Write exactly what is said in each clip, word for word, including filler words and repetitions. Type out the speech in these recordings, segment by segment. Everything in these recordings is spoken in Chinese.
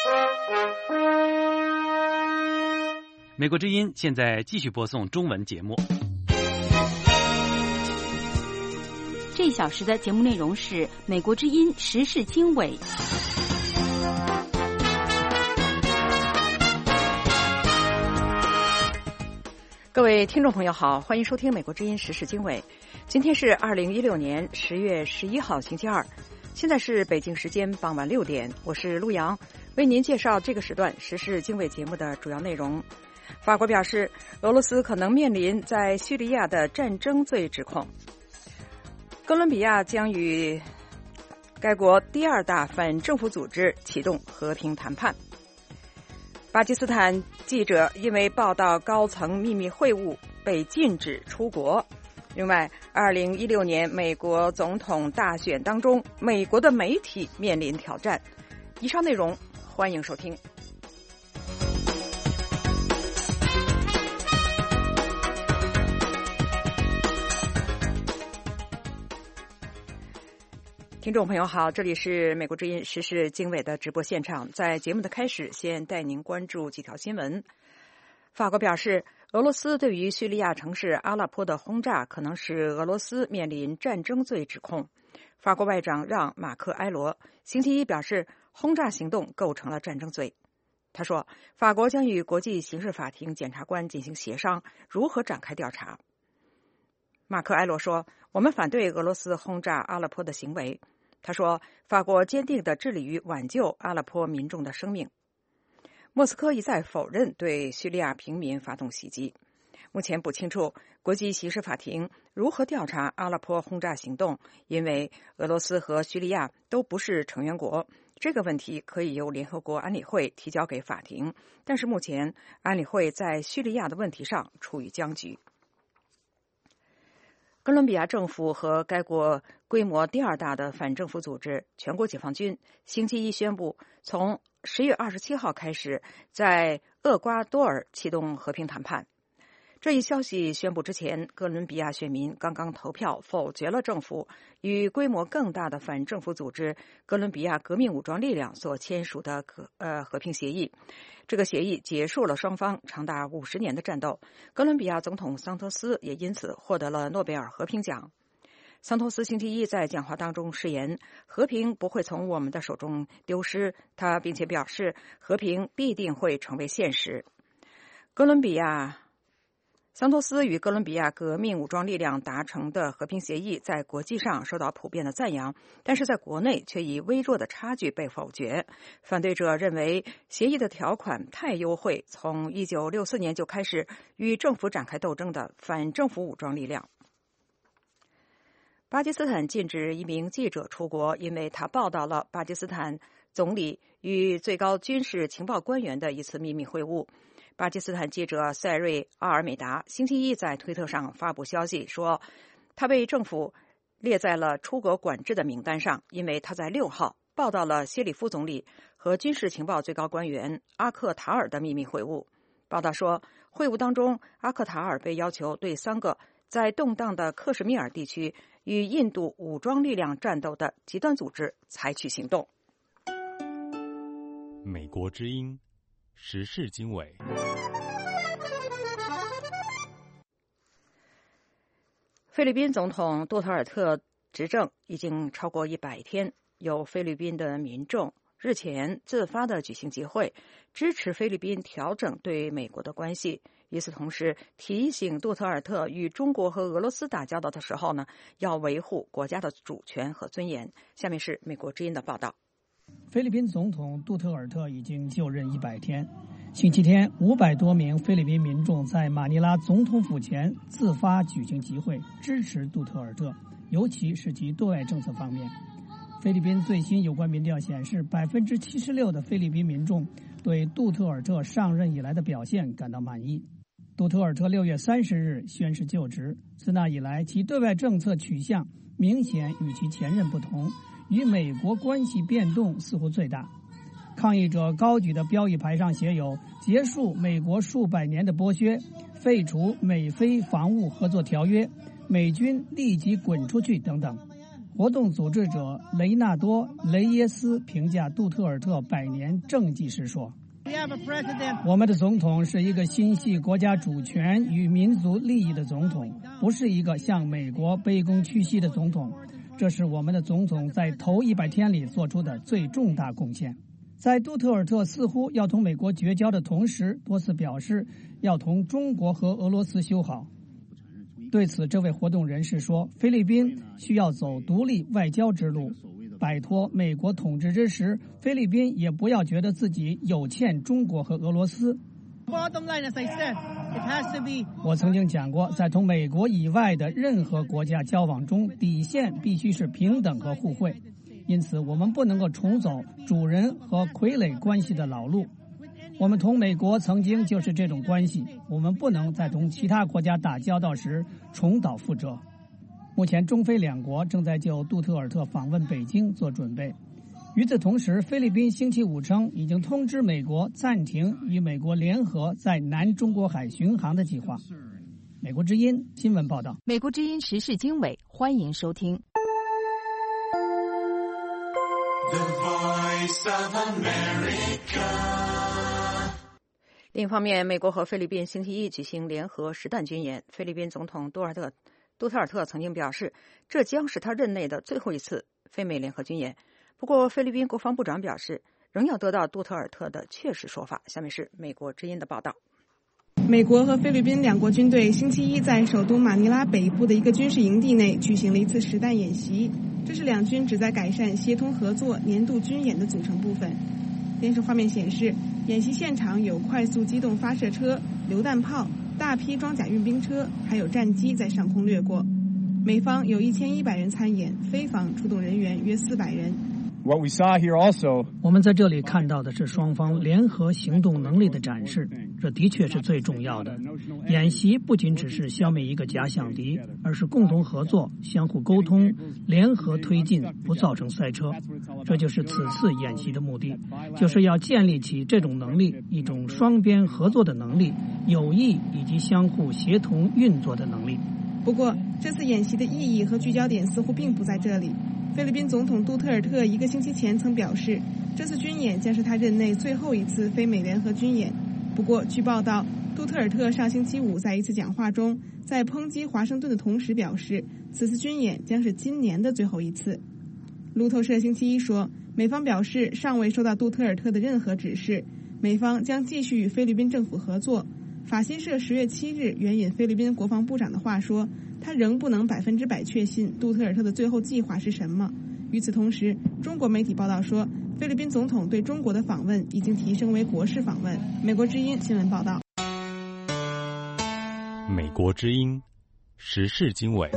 美国之音现在继续播送中文节目。 这一小时的节目内容是美国之音时事经纬。 各位听众朋友好，欢迎收听美国之音时事经纬。今天是二零一六年十月十一号星期二，现在是北京时间傍晚六点，我是陆阳，为您介绍这个时段时事经纬节目的主要内容。法国表示，俄罗斯可能面临在叙利亚的战争罪指控。哥伦比亚将与该国第二大反政府组织启动和平谈判。巴基斯坦记者因为报道高层秘密会晤被禁止出国。另外，二零一六年美国总统大选当中，美国的媒体面临挑战。以上内容欢迎收听。听众朋友好，这里是美国之音时事经纬的直播现场。在节目的开始，先带您关注几条新闻。法国表示，俄罗斯对于叙利亚城市阿勒颇的轰炸可能使俄罗斯面临战争罪指控。法国外长让·马克埃罗星期一表示，轰炸行动构成了战争罪。他说，法国将与国际刑事法庭检察官进行协商，如何展开调查。马克埃罗说，我们反对俄罗斯轰炸阿勒颇的行为。他说，法国坚定地致力于挽救阿勒颇民众的生命。莫斯科一再否认对叙利亚平民发动袭击。目前不清楚国际刑事法庭如何调查阿勒颇轰炸行动，因为俄罗斯和叙利亚都不是成员国。这个问题可以由联合国安理会提交给法庭，但是目前安理会在叙利亚的问题上处于僵局。哥伦比亚政府和该国规模第二大的反政府组织全国解放军星期一宣布，从十月二十七号开始在厄瓜多尔启动和平谈判。这一消息宣布之前，哥伦比亚选民刚刚投票否决了政府与规模更大的反政府组织哥伦比亚革命武装力量所签署的和呃和平协议。这个协议结束了双方长达五十年的战斗，哥伦比亚总统桑托斯也因此获得了诺贝尔和平奖。桑托斯星期一在讲话当中誓言，和平不会从我们的手中丢失，他并且表示和平必定会成为现实。哥伦比亚桑托斯与哥伦比亚革命武装力量达成的和平协议在国际上受到普遍的赞扬，但是在国内却以微弱的差距被否决。反对者认为协议的条款太优惠从一九六四年就开始与政府展开斗争的反政府武装力量。巴基斯坦禁止一名记者出国，因为他报道了巴基斯坦总理与最高军事情报官员的一次秘密会晤。巴基斯坦记者塞瑞·阿尔美达星期一在推特上发布消息说，他被政府列在了出国管制的名单上，因为他在六号报道了谢里夫总理和军事情报最高官员阿克塔尔的秘密会晤。报道说，会晤当中，阿克塔尔被要求对三个在动荡的克什米尔地区与印度武装力量战斗的极端组织采取行动。 美国之音时事经纬。 菲律宾总统杜特尔特执政已经超过一百天，有菲律宾的民众日前自发地举行集会，支持菲律宾调整对美国的关系。与此同时，提醒杜特尔特与中国和俄罗斯打交道的时候呢，要维护国家的主权和尊严。下面是美国之音的报道。 菲律宾总统杜特尔特已经就任一百天。星期天，五百多名菲律宾民众在马尼拉总统府前自发举行集会，支持杜特尔特，尤其是其对外政策方面。菲律宾最新有关民调显示，百分之七十六的菲律宾民众对杜特尔特上任以来的表现感到满意。杜特尔特六月三十日宣誓就职，自那以来，其对外政策取向明显与其前任不同，与美国关系变动似乎最大。抗议者高举的标语牌上写有“结束美国数百年的剥削，废除美菲防务合作条约，美军立即滚出去”等等。 活动组织者雷纳多·雷耶斯评价杜特尔特百年政绩时说：“我们的总统是一个心系国家主权与民族利益的总统，不是一个向美国卑躬屈膝的总统。这是我们的总统在头一百天里做出的最重大贡献。”在杜特尔特似乎要同美国绝交的同时，多次表示要同中国和俄罗斯修好。对此，这位活动人士说，菲律宾需要走独立外交之路，摆脱美国统治之时，菲律宾也不要觉得自己有欠中国和俄罗斯。我曾经讲过，在同美国以外的任何国家交往中，底线必须是平等和互惠。因此，我们不能够重走主人和傀儡关系的老路。我们同美国曾经就是这种关系，我们不能在同其他国家打交道时重蹈覆辙。目前，中菲两国正在就杜特尔特访问北京做准备。与此同时，菲律宾星期五称已经通知美国暂停与美国联合在南中国海巡航的计划。美国之音新闻报道。 美国之音时事经纬，欢迎收听。 The Voice of America。 另一方面，美国和菲律宾星期一举行联合实弹军演。菲律宾总统杜尔特杜特尔特曾经表示，这将是他任内的最后一次菲美联合军演。不过，菲律宾国防部长表示，仍要得到杜特尔特的确实说法。下面是美国之音的报道。 美国和菲律宾两国军队星期一在首都马尼拉北部的一个军事营地内举行了一次实弹演习，这是两军旨在改善协同合作年度军演的组成部分。电视画面显示，演习现场有快速机动发射车、榴弹炮、大批装甲运兵车，还有战机在上空掠过。美方有一千一百人参演，菲方出动人员约四百人。 What we saw here also， 我们在这里看到的是双方联合行动能力的展示，这的确是最重要的。演习不仅只是消灭一个假想敌，而是共同合作、相互沟通、联合推进，不造成赛车。这就是此次演习的目的，就是要建立起这种能力，一种双边合作的能力、友谊以及相互协同运作的能力。 不过，这次演习的意义和聚焦点似乎并不在这里。菲律宾总统杜特尔特一个星期前曾表示，这次军演将是他任内最后一次菲美联合军演。不过，据报道，杜特尔特上星期五在一次讲话中，在抨击华盛顿的同时表示，此次军演将是今年的最后一次。路透社星期一说，美方表示尚未收到杜特尔特的任何指示，美方将继续与菲律宾政府合作。法新社十月七日援引菲律宾国防部长的话说，他仍不能百分之百确信杜特尔特的最后计划是什么。与此同时，中国媒体报道说，菲律宾总统对中国的访问已经提升为国事访问。美国之音新闻报道。 美国之音时事经纬。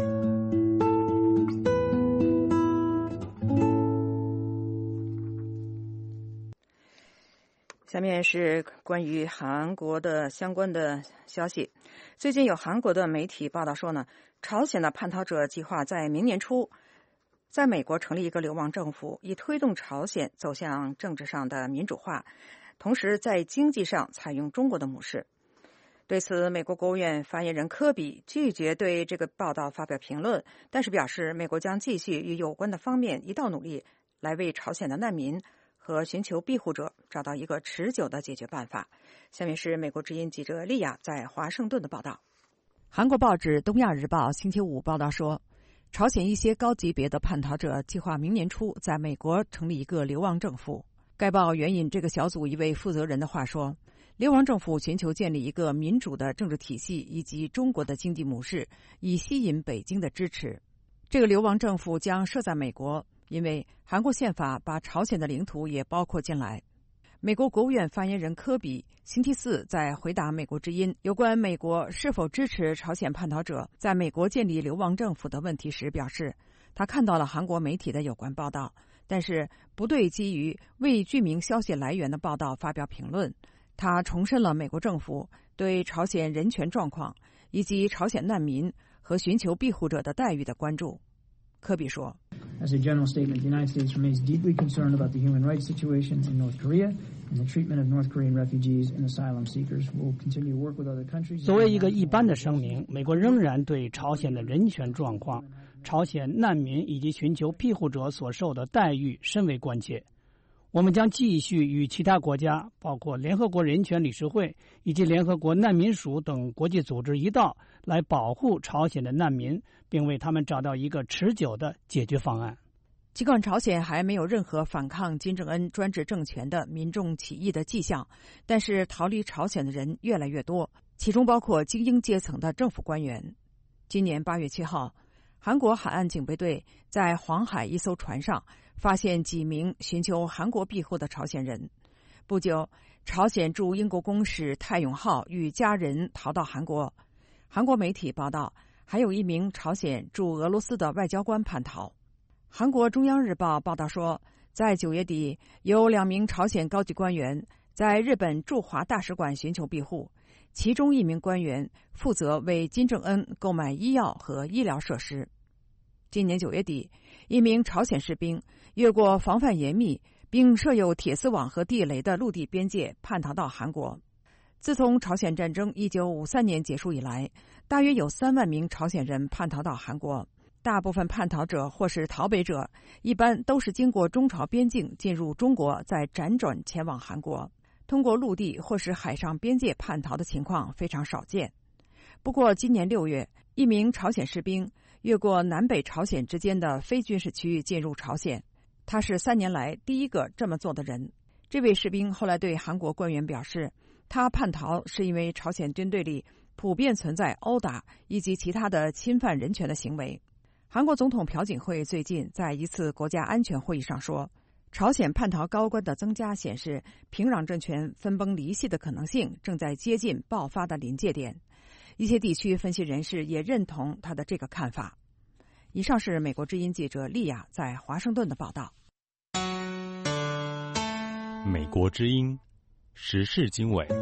下面是关于韩国的相关的消息。最近有韩国的媒体报道说呢，朝鲜的叛逃者计划在明年初在美国成立一个流亡政府，以推动朝鲜走向政治上的民主化，同时在经济上采用中国的模式。对此，美国国务院发言人科比拒绝对这个报道发表评论，但是表示美国将继续与有关的方面一道努力，来为朝鲜的难民和寻求庇护者找到一个持久的解决办法。下面是美国之音记者丽亚在华盛顿的报道。韩国报纸《东亚日报》星期五报道说，朝鲜一些高级别的叛逃者计划明年初在美国成立一个流亡政府。该报援引这个小组一位负责人的话说，流亡政府寻求建立一个民主的政治体系以及中国的经济模式，以吸引北京的支持。这个流亡政府将设在美国，因为韩国宪法把朝鲜的领土也包括进来。美国国务院发言人科比星期四在回答美国之音有关美国是否支持朝鲜叛逃者在美国建立流亡政府的问题时表示，他看到了韩国媒体的有关报道，但是不对基于未具名消息来源的报道发表评论。他重申了美国政府对朝鲜人权状况以及朝鲜难民和寻求庇护者的待遇的关注。科比说， As a general statement, the United States remains deeply concerned about the human rights situation in North Korea and the treatment of North Korean refugees and asylum seekers. We'll continue to work with other countries. 作为一个一般的声明，美国仍然对朝鲜的人权状况、 朝鲜难民以及寻求庇护者所受的待遇深为关切。我们将继续与其他国家，包括联合国人权理事会以及联合国难民署等国际组织一道，来保护朝鲜的难民，并为他们找到一个持久的解决方案。 尽管朝鲜还没有任何反抗金正恩专制政权的民众起义的迹象，但是逃离朝鲜的人越来越多，其中包括精英阶层的政府官员。今年八月七号，韩国海岸警备队在黄海一艘船上发现几名寻求韩国庇护的朝鲜人。不久，朝鲜驻英国公使泰永浩与家人逃到韩国。韩国媒体报道，还有一名朝鲜驻俄罗斯的外交官叛逃。韩国中央日报报道说，在九月底，有两名朝鲜高级官员在日本驻华大使馆寻求庇护，其中一名官员负责为金正恩购买医药和医疗设施。今年九月底，一名朝鲜士兵越过防范严密并设有铁丝网和地雷的陆地边界叛逃到韩国。自从朝鲜战争一九五三年结束以来，大约有三万名朝鲜人叛逃到韩国。大部分叛逃者或是逃北者，一般都是经过中朝边境进入中国，再辗转前往韩国。通过陆地或是海上边界叛逃的情况非常少见。不过，今年六月，一名朝鲜士兵越过南北朝鲜之间的非军事区域进入朝鲜，他是三年来第一个这么做的人。这位士兵后来对韩国官员表示，他叛逃是因为朝鲜军队里普遍存在殴打以及其他的侵犯人权的行为。韩国总统朴槿惠最近在一次国家安全会议上说，朝鲜叛逃高官的增加显示，平壤政权分崩离析的可能性正在接近爆发的临界点。一些地区分析人士也认同他的这个看法。以上是美国之音记者莉亚在华盛顿的报道。 美国之音时事经纬。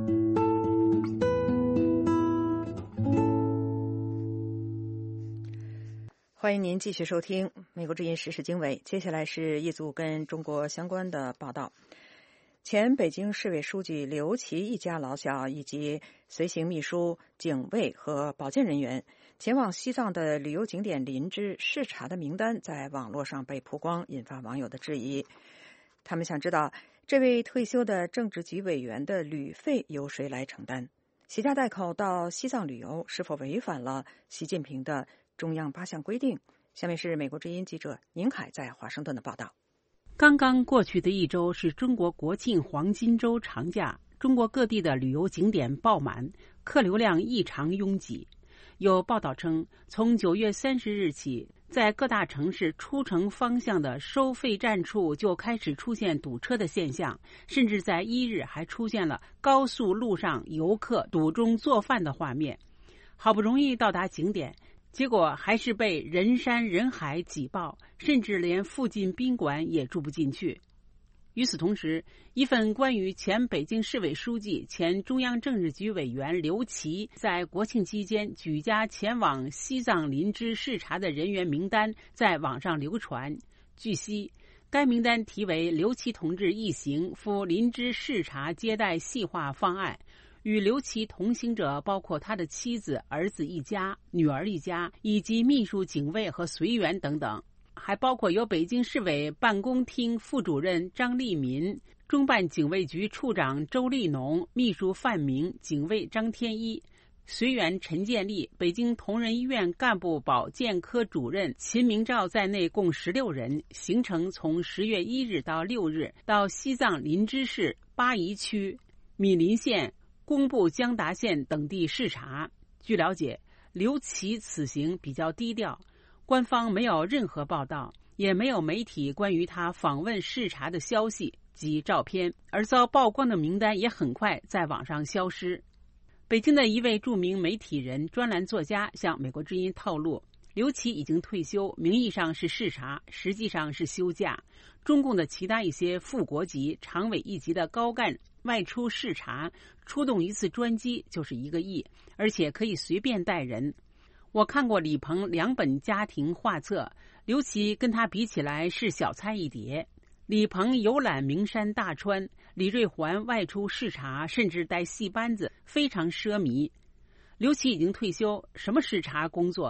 欢迎您继续收听美国之音时事经纬。接下来是一组跟中国相关的报道。前北京市委书记刘奇一家老小以及随行秘书、警卫和保健人员前往西藏的旅游景点林芝视察的名单在网络上被曝光，引发网友的质疑。他们想知道，这位退休的政治局委员的旅费由谁来承担？携家带口到西藏旅游是否违反了习近平的中央八项规定？下面是美国之音记者宁海在华盛顿的报道。 刚刚过去的一周是中国国庆黄金周长假，中国各地的旅游景点爆满，客流量异常拥挤。有报道称，从九月三十日起，在各大城市出城方向的收费站处就开始出现堵车的现象，甚至在一日还出现了高速路上游客堵中做饭的画面。好不容易到达景点，结果还是被人山人海挤爆，甚至连附近宾馆也住不进去。与此同时，一份关于前北京市委书记、前中央政治局委员刘奇在国庆期间举家前往西藏林芝视察的人员名单在网上流传。据悉，该名单题为刘奇同志一行赴林芝视察接待细化方案。与刘奇同行者包括他的妻子、儿子一家、女儿一家，以及秘书、警卫和随员等等，还包括由北京市委办公厅副主任张立民、中办警卫局处长周立农、秘书范明、警卫张天一、随员陈建立、北京同仁医院干部保健科主任秦明照在内共十六人，行程从十月一日到六日到西藏林芝市巴宜区、米林县、工部江达县等地视察。据了解，刘奇此行比较低调，官方没有任何报道，也没有媒体关于他访问视察的消息及照片，而遭曝光的名单也很快在网上消失。北京的一位著名媒体人、专栏作家向美国之音透露，刘奇已经退休，名义上是视察，实际上是休假。中共的其他一些副国级、常委一级的高干外出视察，出动一次专机就是一个亿，而且可以随便带人。我看过李鹏两本家庭画册，刘奇跟他比起来是小菜一碟。李鹏游览名山大川，李瑞环外出视察，甚至带戏班子，非常奢靡。刘奇已经退休，什么视察工作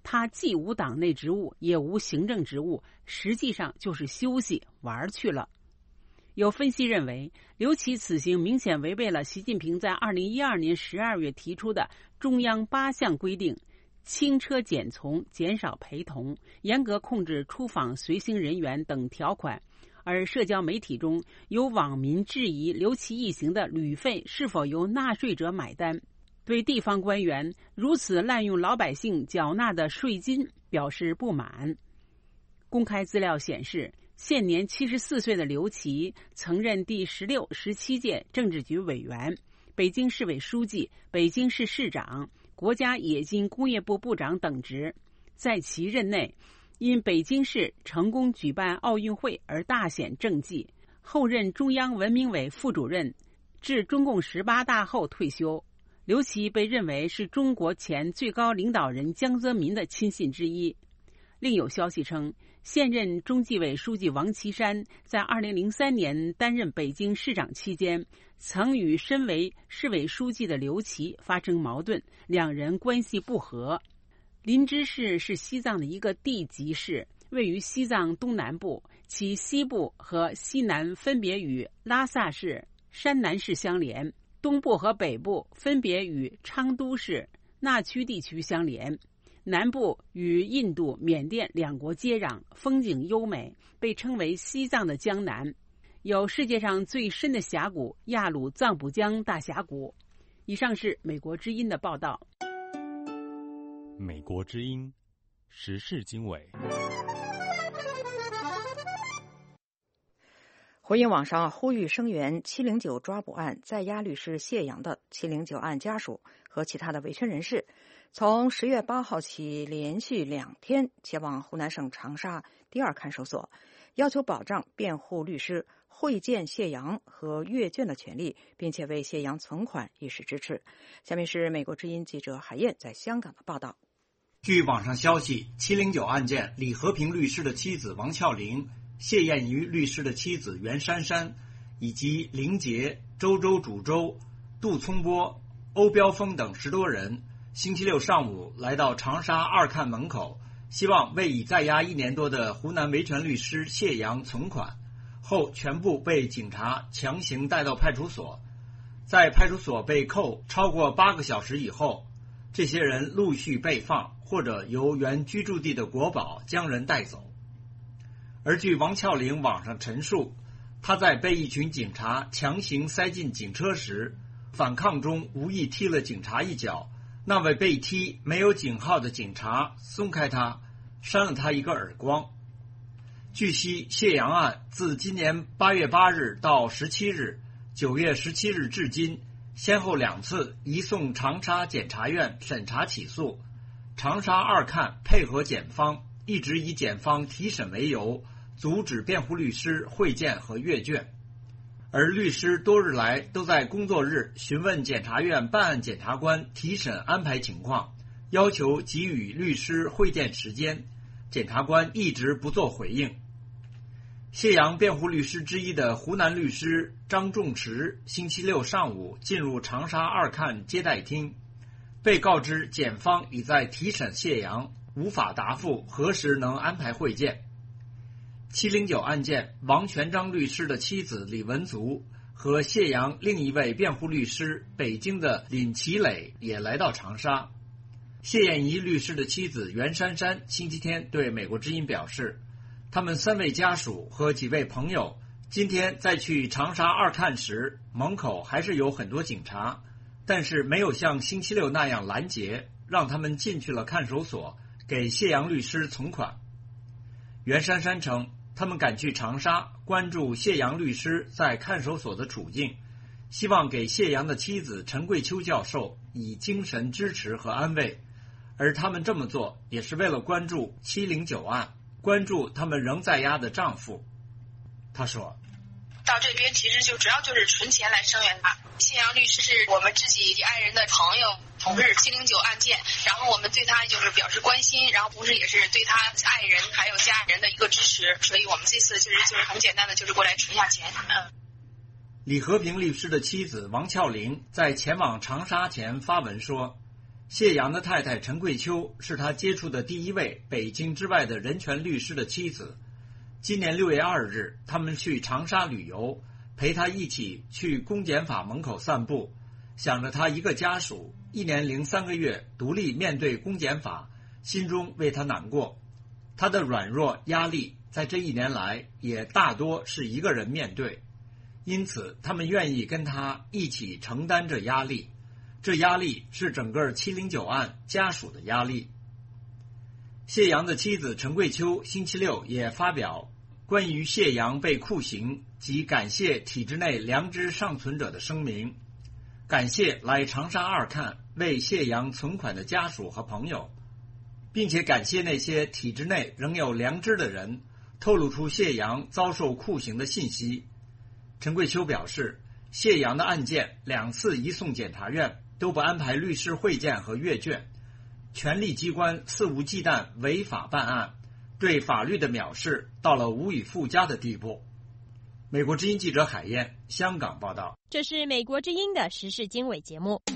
他既无党内职务，也无行政职务，实际上就是休息玩去了。有分析认为，刘琦此行明显违背了习近平在二零一二年十二月提出的中央八项规定，轻车简从、减少陪同、严格控制出访随行人员等条款。而社交媒体中有网民质疑刘琦一行的旅费是否由纳税者买单，对地方官员如此滥用老百姓缴纳的税金表示不满。公开资料显示，现年七十四岁的刘琦曾任第十六、十七届政治局委员、北京市委书记、北京市市长、国家冶金工业部部长等职。在其任内，因北京市成功举办奥运会而大显政绩，后任中央文明委副主任，至中共十八大后退休。刘琦被认为是中国前最高领导人江泽民的亲信之一。另有消息称，现任中纪委书记王岐山在二零零三年担任北京市长期间，曾与身为市委书记的刘琦发生矛盾，两人关系不和。林芝市是西藏的一个地级市，位于西藏东南部，其西部和西南分别与拉萨市、山南市相连，东部和北部分别与昌都市、纳曲地区相连，南部与印度、缅甸两国接壤，风景优美，被称为西藏的江南，有世界上最深的峡谷亚鲁藏布江大峡谷。以上是美国之音的报道。 美国之音时事经纬。 回应网上呼吁声援七零九抓捕案在押律师谢阳的七零九案家属和其他的维权人士，从十月八号起连续两天前往湖南省长沙第二看守所，要求保障辩护律师会见谢阳和阅卷的权利，并且为谢阳存款一时支持。下面是美国之音记者海燕在香港的报道。 据网上消息，七零九案件李和平律师的妻子王俏玲、谢艳瑜律师的妻子袁姗姗以及林杰、周周主周、杜聪波、欧标峰等十多人星期六上午来到长沙二看门口，希望为已在押一年多的湖南维权律师谢阳存款，后全部被警察强行带到派出所。在派出所被扣超过八个小时以后，这些人陆续被放，或者由原居住地的国保将人带走。而据王俏玲网上陈述，他在被一群警察强行塞进警车时，反抗中无意踢了警察一脚，那位被踢没有警号的警察松开他，扇了他一个耳光。据悉，谢阳案自今年八月八日到十七日、九月十七日至今，先后两次移送长沙检察院审查起诉。长沙二看配合检方，一直以检方提审为由，阻止辩护律师会见和阅卷。而律师多日来都在工作日询问检察院办案检察官提审安排情况，要求给予律师会见时间，检察官一直不做回应。谢阳辩护律师之一的湖南律师张仲池星期六上午进入长沙二看接待厅，被告知检方已在提审谢阳，无法答复何时能安排会见。七零九案件，王全璋律师的妻子李文足和谢阳另一位辩护律师北京的尹其磊也来到长沙。谢艳怡律师的妻子袁姗姗星期天对美国之音表示，他们三位家属和几位朋友今天在去长沙二看时，门口还是有很多警察，但是没有像星期六那样拦截，让他们进去了看守所，给谢阳律师存款。袁姗姗称，他们赶去长沙，关注谢阳律师在看守所的处境，希望给谢阳的妻子陈桂秋教授以精神支持和安慰，而他们这么做也是为了关注七零九案，关注他们仍在押的丈夫。他说， 到这边其实就主要就是存钱来声援他。谢阳律师是我们自己爱人的朋友，同治七零九案件，然后我们对他就是表示关心，然后同时也是对他爱人还有家人的一个支持，所以我们这次其实就是很简单的就是过来存下钱。嗯。 李和平律师的妻子王俏玲在前往长沙前发文说， 谢阳的太太陈桂秋是他接触的第一位北京之外的人权律师的妻子。今年六月二日，他们去长沙旅游，陪他一起去公检法门口散步，想着他一个家属一年零三个月独立面对公检法，心中为他难过。他的软弱压力在这一年来也大多是一个人面对，因此他们愿意跟他一起承担着压力。这压力是整个七零九案家属的压力。谢阳的妻子陈桂秋星期六也发表关于谢阳被酷刑及感谢体制内良知尚存者的声明，感谢来长沙二看为谢阳存款的家属和朋友，并且感谢那些体制内仍有良知的人透露出谢阳遭受酷刑的信息。陈桂秋表示，谢阳的案件两次移送检察院都不安排律师会见和阅卷，权力机关肆无忌惮违法办案，对法律的藐视到了无以复加的地步。美国之音记者海燕，香港报道。 这是美国之音的时事经纬节目。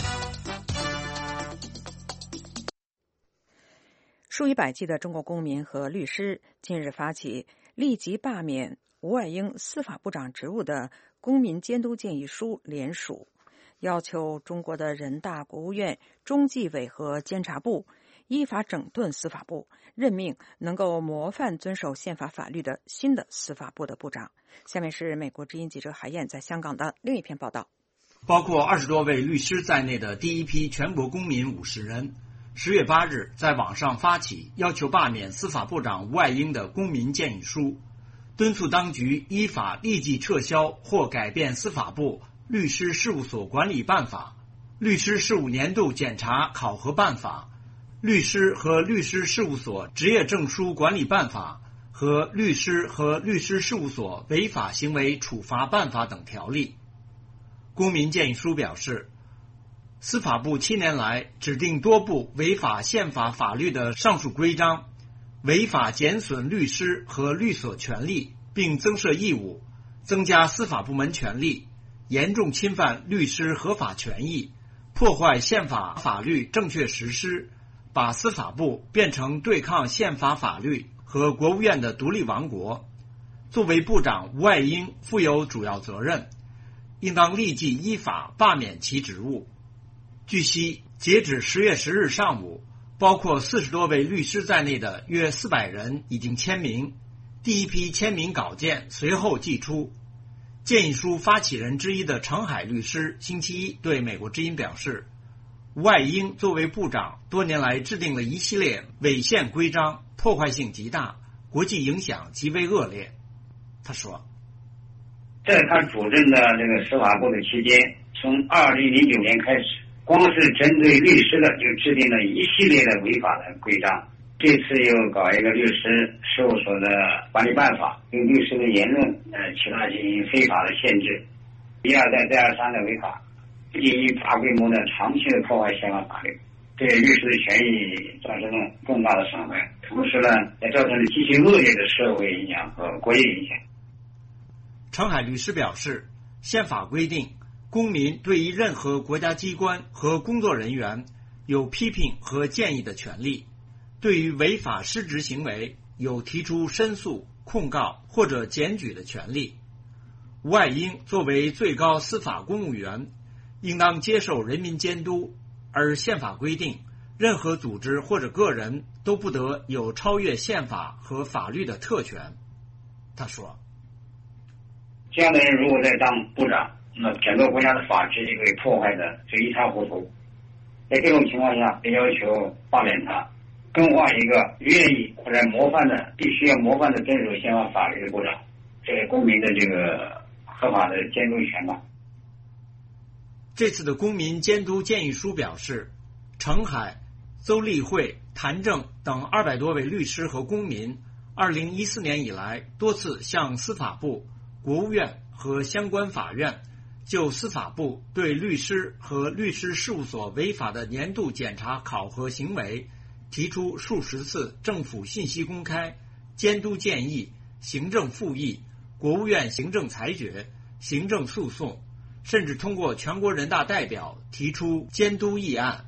数以百计的中国公民和律师近日发起立即罢免吴爱英司法部长职务的公民监督建议书联署，要求中国的人大、国务院、中纪委和监察部依法整顿司法部，任命能够模范遵守宪法法律的新的司法部的部长。下面是美国之音记者海燕在香港的另一篇报道。 包括二十多位律师在内的第一批全国公民五十人，十月八日在网上发起要求罢免司法部长吴爱英的公民建议书，敦促当局依法立即撤销或改变司法部律师事务所管理办法、律师事务年度检查考核办法、律师和律师事务所职业证书管理办法和律师和律师事务所违法行为处罚办法等条例。公民建议书表示，司法部七年来指定多部违反宪法法律的上述规章，违法减损律师和律所权利，并增设义务，增加司法部门权力，严重侵犯律师合法权益，破坏宪法法律正确实施，把司法部变成对抗宪法法律和国务院的独立王国。作为部长，吴爱英负有主要责任，应当立即依法罢免其职务。据悉，截止十月十日上午，包括四十多位律师在内的约四百人已经签名，第一批签名稿件随后寄出。建议书发起人之一的程海律师星期一对美国之音表示，吴爱英作为部长，多年来制定了一系列违宪规章，破坏性极大，国际影响极为恶劣。他说， 在他主政的这个司法部的期间，从二零零九年开始，光是针对律师的就制定了一系列的违法的规章。这次又搞一个律师事务所的管理办法，对律师的言论呃其他进行非法的限制，一而再再而三的违法，不仅以大规模的长期的破坏宪法法律，对律师的权益造成了重大的伤害，同时呢也造成了极其恶劣的社会影响和国际影响。 程海律师表示，宪法规定公民对于任何国家机关和工作人员有批评和建议的权利，对于违法失职行为有提出申诉、控告或者检举的权利。吴爱英作为最高司法公务员，应当接受人民监督，而宪法规定，任何组织或者个人都不得有超越宪法和法律的特权。他说， 这样的人如果再当部长，那整个国家的法治就被破坏的就一塌糊涂。在这种情况下，也要求罢免他，更换一个愿意或者模范的、必须要模范的遵守宪法法律的部长，这是公民的这个合法的监督权吧。 这次的公民监督建议书表示，程海、邹立慧、谭正等二百多位律师和公民，二零一四年以来多次向司法部、国务院和相关法院就司法部对律师和律师事务所违法的年度检查考核行为提出数十次政府信息公开、监督建议、行政复议、国务院行政裁决、行政诉讼，甚至通过全国人大代表提出监督议案。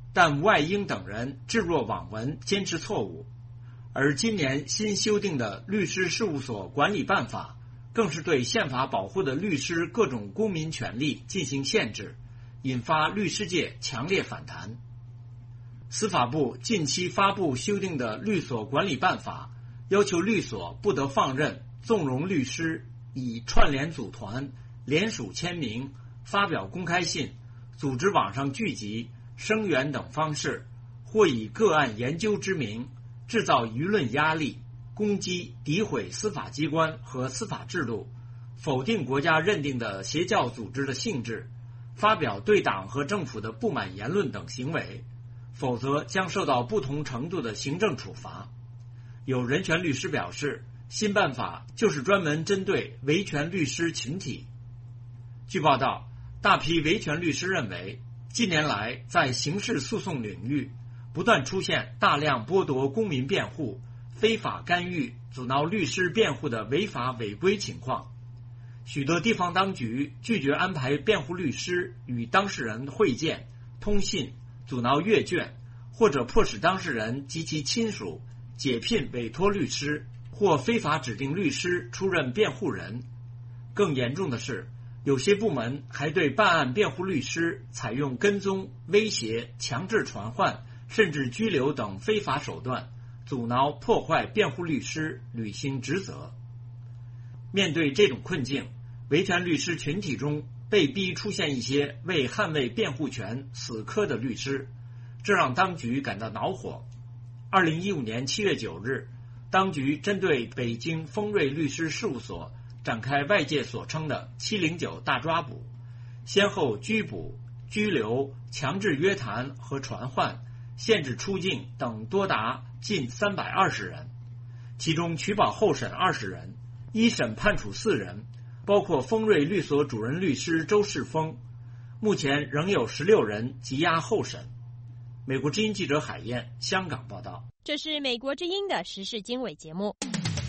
但吴爱英等人置若罔闻，坚持错误。而今年新修订的律师事务所管理办法，更是对宪法保护的律师各种公民权利进行限制，引发律师界强烈反弹。司法部近期发布修订的律所管理办法，要求律所不得放任纵容律师以串联组团、联署签名、发表公开信、组织网上聚集、声援等方式，或以个案研究之名制造舆论压力，攻击、诋毁司法机关和司法制度，否定国家认定的邪教组织的性质，发表对党和政府的不满言论等行为，否则将受到不同程度的行政处罚。有人权律师表示，新办法就是专门针对维权律师群体。据报道，大批维权律师认为，近年来在刑事诉讼领域不断出现大量剥夺公民辩护、非法干预、阻挠律师辩护的违法违规情况。许多地方当局拒绝安排辩护律师与当事人会见、通信，阻挠阅卷，或者迫使当事人及其亲属解聘委托律师，或非法指定律师出任辩护人。更严重的是，有些部门还对办案辩护律师采用跟踪、威胁、强制传唤，甚至拘留等非法手段，阻挠破坏辩护律师履行职责。面对这种困境，维权律师群体中被逼出现一些为捍卫辩护权死磕的律师，这让当局感到恼火。二零一五年七月九日，当局针对北京丰瑞律师事务所展开外界所称的七零九大抓捕，先后拘捕、拘留、强制约谈和传唤、限制出境等多达近三百二十人，其中取保候审二十人，一审判处四人，包括丰瑞律所主任律师周世峰。目前仍有十六人羁押候审。美国之音记者海燕，香港报道。 这是美国之音的时事经纬节目。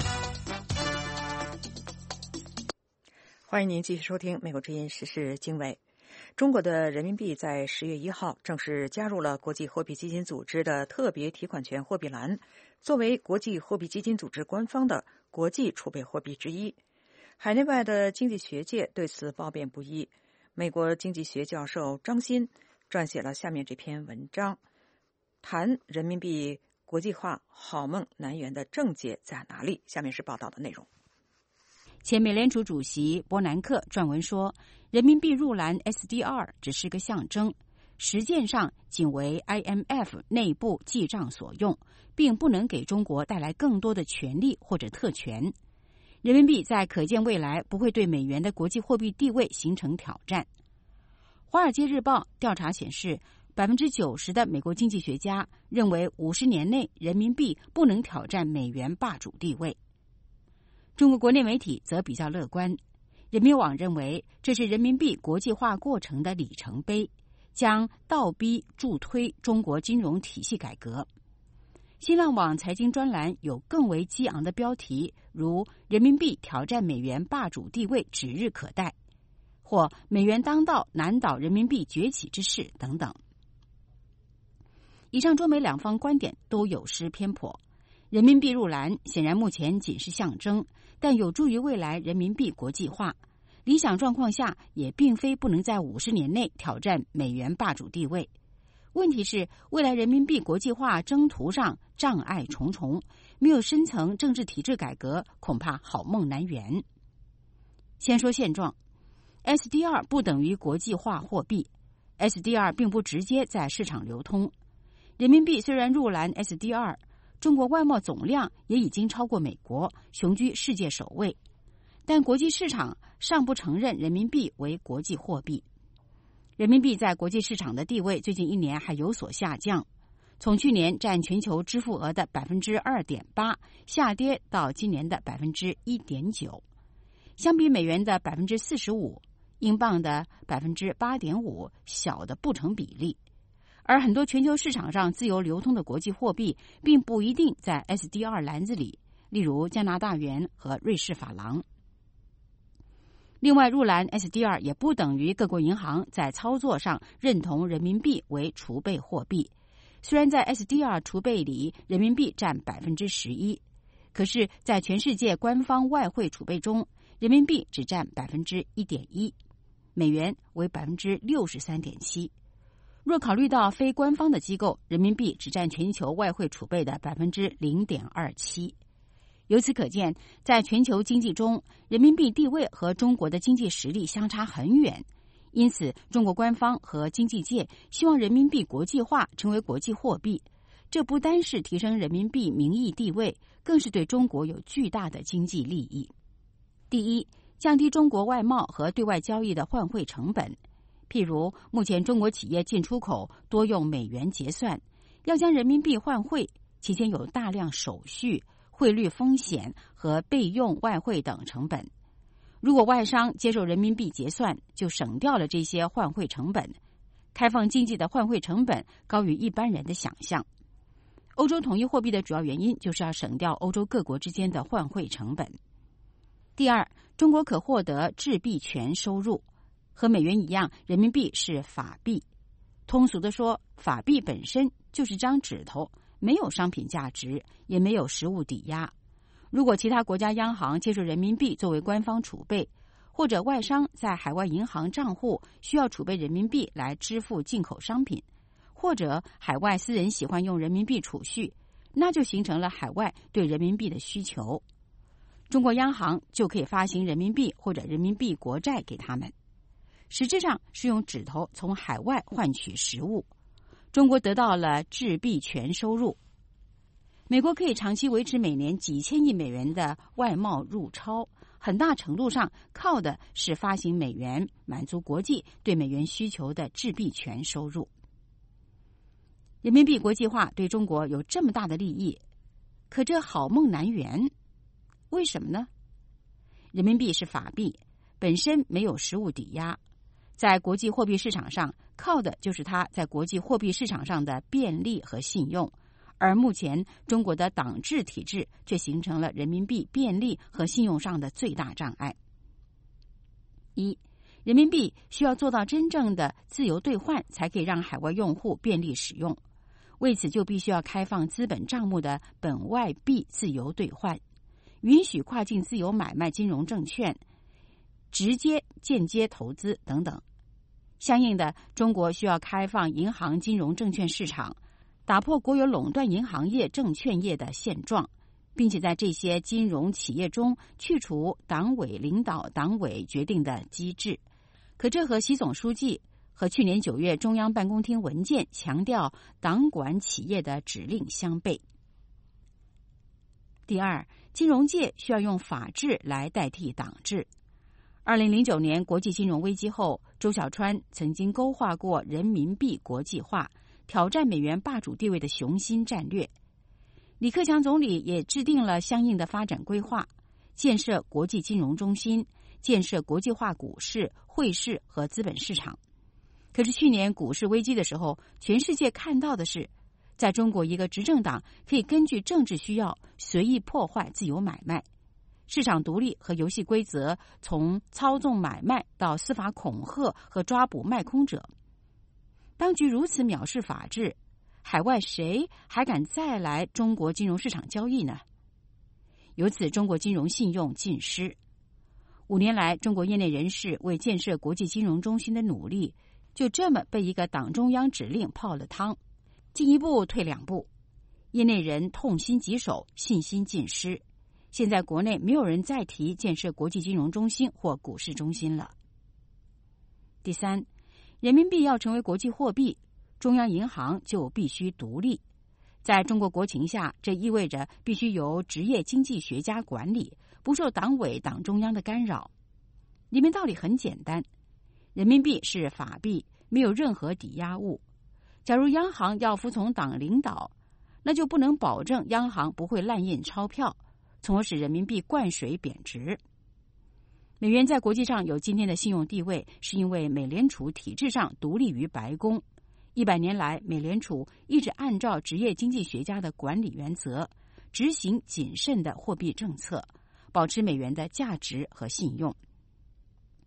欢迎您继续收听美国之音时事经纬。中国的人民币在十月一号正式加入了国际货币基金组织的特别提款权货币栏，作为国际货币基金组织官方的国际储备货币之一。海内外的经济学界对此褒贬不一。美国经济学教授张欣撰写了下面这篇文章，谈人民币国际化好梦难圆的症结在哪里？下面是报道的内容。 前美联储主席伯南克撰文说，人民币入篮 S D R 只是个象征，实践上仅为 I M F 内部记账所用，并不能给中国带来更多的权利或者特权。人民币在可见未来不会对美元的国际货币地位形成挑战。华尔街日报调查显示，百分之九十的美国经济学家认为五十年内人民币不能挑战美元霸主地位。中国国内媒体则比较乐观，人民网认为这是人民币国际化过程的里程碑，将倒逼助推中国金融体系改革。新浪网财经专栏有更为激昂的标题，如人民币挑战美元霸主地位指日可待，或美元当道难倒人民币崛起之势等等。以上中美两方观点都有失偏颇。人民币入篮显然目前仅是象征，但有助于未来人民币国际化。理想状况下，也并非不能在五十年内挑战美元霸主地位。问题是，未来人民币国际化征途上障碍重重，没有深层政治体制改革，恐怕好梦难圆。先说现状 ，S D R 不等于国际化货币 ，S D R 并不直接在市场流通。人民币虽然入篮 S D R， 中国外贸总量也已经超过美国，雄居世界首位，但国际市场尚不承认人民币为国际货币。人民币在国际市场的地位最近一年还有所下降，从去年占全球支付额的 百分之二点八 下跌到今年的 百分之一点九。相比美元的 百分之四十五， 英镑的 百分之八点五 小的不成比例。而很多全球市场上自由流通的国际货币并不一定在 S D R 篮子里，例如加拿大元和瑞士法郎。 另外，入篮 S D R 也不等于各国银行在操作上认同人民币为储备货币。虽然在 S D R 储备里人民币占 百分之十一， 可是在全世界官方外汇储备中，人民币只占 百分之一点一， 美元为 百分之六十三点七。 若考虑到非官方的机构，人民币只占全球外汇储备的 百分之零点二七。由此可见，在全球经济中，人民币地位和中国的经济实力相差很远。因此，中国官方和经济界希望人民币国际化，成为国际货币。这不单是提升人民币名义地位，更是对中国有巨大的经济利益。第一，降低中国外贸和对外交易的换汇成本。譬如，目前中国企业进出口多用美元结算，要将人民币换汇，期间有大量手续、汇率风险和备用外汇等成本。如果外商接受人民币结算，就省掉了这些换汇成本。开放经济的换汇成本高于一般人的想象。欧洲统一货币的主要原因就是要省掉欧洲各国之间的换汇成本。第二，中国可获得制币权收入。和美元一样，人民币是法币。通俗地说，法币本身就是张纸头，没有商品价值，也没有实物抵押。如果其他国家央行接受人民币作为官方储备，或者外商在海外银行账户需要储备人民币来支付进口商品，或者海外私人喜欢用人民币储蓄，那就形成了海外对人民币的需求。中国央行就可以发行人民币或者人民币国债给他们，实质上是用指头从海外换取实物。中国得到了制币权收入。美国可以长期维持每年几千亿美元的外贸入超，很大程度上靠的是发行美元，满足国际对美元需求的制币权收入。人民币国际化对中国有这么大的利益，可这好梦难圆。为什么呢？人民币是法币，本身没有实物抵押，在国际货币市场上靠的就是它在国际货币市场上的便利和信用。而目前中国的党制体制却形成了人民币便利和信用上的最大障碍。一，人民币需要做到真正的自由兑换，才可以让海外用户便利使用。为此就必须要开放资本账目的本外币自由兑换，允许跨境自由买卖金融证券、直接间接投资等等。相应的，中国需要开放银行金融证券市场，打破国有垄断银行业、证券业的现状，并且在这些金融企业中去除党委领导、党委决定的机制。可这和习总书记和去年九月中央办公厅文件强调党管企业的指令相悖。第二，金融界需要用法治来代替党治。二零零九年国际金融危机后，周小川曾经勾画过人民币国际化、挑战美元霸主地位的雄心战略。李克强总理也制定了相应的发展规划，建设国际金融中心，建设国际化股市、汇市和资本市场。可是去年股市危机的时候，全世界看到的是，在中国一个执政党可以根据政治需要随意破坏自由买卖，市场独立和游戏规则从操纵买卖到司法恐吓和抓捕卖空者。当局如此藐视法治，海外谁还敢再来中国金融市场交易呢？由此，中国金融信用尽失。五年来，中国业内人士为建设国际金融中心的努力，就这么被一个党中央指令泡了汤，进一步退两步。业内人痛心疾首，信心尽失。现在国内没有人再提建设国际金融中心或股市中心了。第三，人民币要成为国际货币，中央银行就必须独立。在中国国情下，这意味着必须由职业经济学家管理，不受党委党中央的干扰。里面道理很简单，人民币是法币，没有任何抵押物。假如央行要服从党领导，那就不能保证央行不会滥印钞票，从而使人民币灌水贬值。美元在国际上有今天的信用地位，是因为美联储体制上独立于白宫。一百年来，美联储一直按照职业经济学家的管理原则，执行谨慎的货币政策，保持美元的价值和信用。